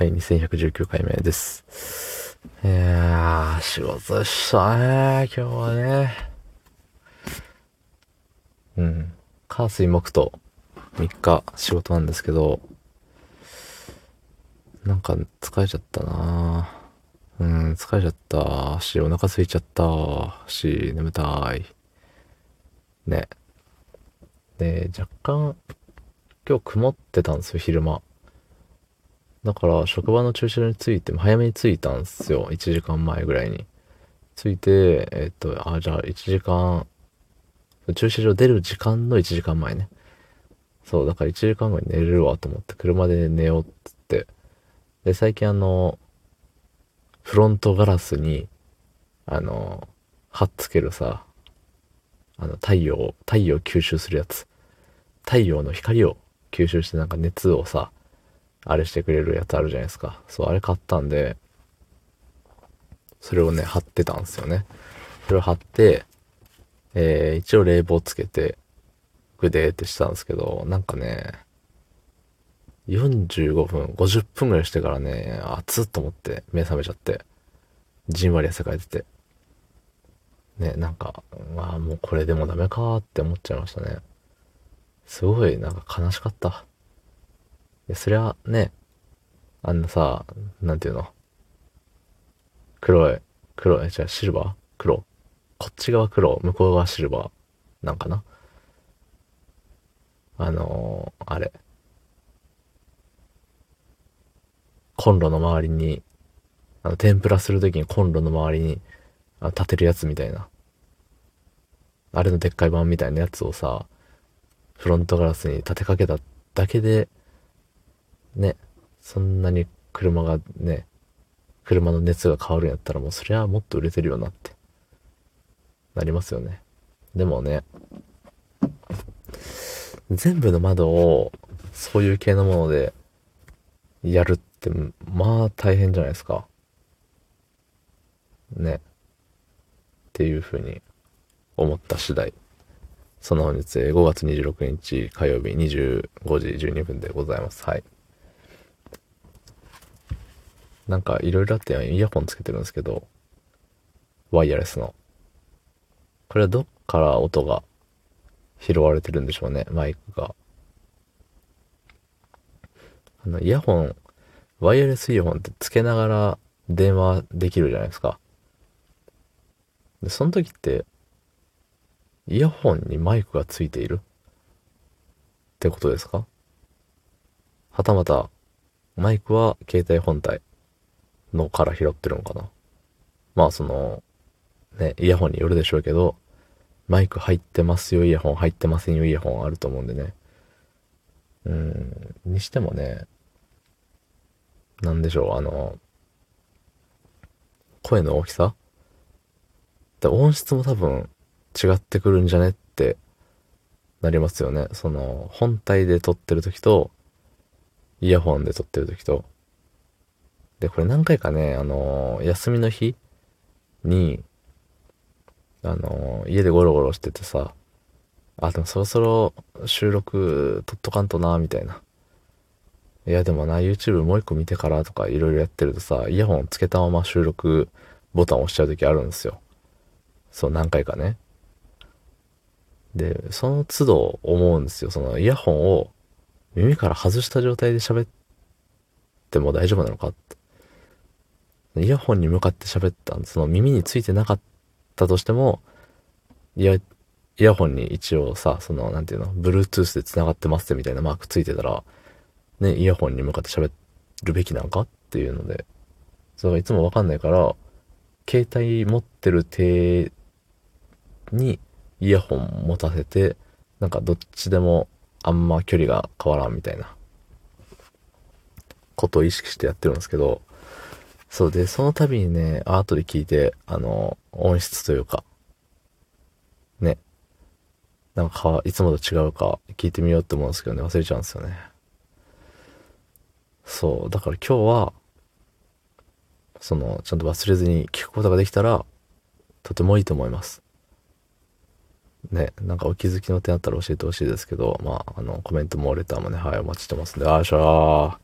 はい、2119回目です。仕事でしたね、今日はね。火水木と3日仕事なんですけど、なんか疲れちゃったな疲れちゃったし、お腹空いちゃったし、眠たい。ね。で、若干、今日曇ってたんですよ、昼間。だから、職場の駐車場に着いて、早めに着いたんですよ、1時間前ぐらいに。着いて、じゃあ1時間、駐車場出る時間の1時間前ね。そう、だから1時間後に寝れるわと思って車で寝ようっつって。で、最近フロントガラスに、貼っつけるさ、太陽を吸収するやつ。太陽の光を吸収してなんか熱をさ、あれしてくれるやつあるじゃないですか。そう、あれ買ったんで、それをね、貼ってたんですよね。それを貼って、一応冷房つけて、グデーってしたんですけど、なんかね、45分、50分ぐらいしてからね、暑っと思って目覚めちゃって、じんわり汗かいてて。ね、なんか、まあもうこれでもダメかーって思っちゃいましたね。すごいなんか悲しかった。そりゃね、あんなさ、なんていうの、黒い、じゃあシルバー黒。こっち側黒、向こう側シルバー。なんかなあれ。コンロの周りに、天ぷらするときにコンロの周りに、立てるやつみたいな。あれのでっかい版みたいなやつをさ、フロントガラスに立てかけただけで、ね、そんなに車の熱が変わるんやったらもうそりゃもっと売れてるよなってなりますよね。でもね、全部の窓をそういう系のものでやるって、まあ大変じゃないですか。ね。っていう風に思った次第。その本日5月26日火曜日25時12分でございます。はい。なんかいろいろあってイヤホンつけてるんですけど、ワイヤレスの。これはどっから音が拾われてるんでしょうね、マイクが。イヤホン、ワイヤレスイヤホンってつけながら電話できるじゃないですか。で、その時って、イヤホンにマイクがついているってことですか？はたまた、マイクは携帯本体のから拾ってるのかな。まあね、イヤホンによるでしょうけど、マイク入ってますよ、イヤホン入ってませんよ、イヤホンあると思うんでね。にしてもね、なんでしょう、声の大きさで音質も多分違ってくるんじゃねってなりますよね。本体で撮ってる時と、イヤホンで撮ってる時と。で、これ何回かね、休みの日に、家でゴロゴロしててさ、でもそろそろ収録撮っとかんとな、みたいな。いや、でもな、YouTube もう一個見てからとかいろいろやってるとさ、イヤホンつけたまま収録ボタン押しちゃう時あるんですよ。そう、何回かね。で、その都度思うんですよ。そのイヤホンを耳から外した状態で喋っても大丈夫なのかって。イヤホンに向かって喋ったその耳についてなかったとしても、イヤホンに一応さ、なんていうの、Bluetooth で繋がってますみたいなマークついてたら、ね、イヤホンに向かって喋るべきなんかっていうので、それがいつもわかんないから、携帯持ってる手にイヤホン持たせて、なんかどっちでもあんま距離が変わらんみたいなことを意識してやってるんですけど、そうで、その度にね、後で聞いて、音質というか、ね、なんかいつもと違うか聞いてみようって思うんですけどね、忘れちゃうんですよね。そう、だから今日は、ちゃんと忘れずに聞くことができたら、とてもいいと思います。ね、なんかお気づきの点あったら教えてほしいですけど、まあ、コメントもレターもね、はい、お待ちしてますんで、あーしゃー。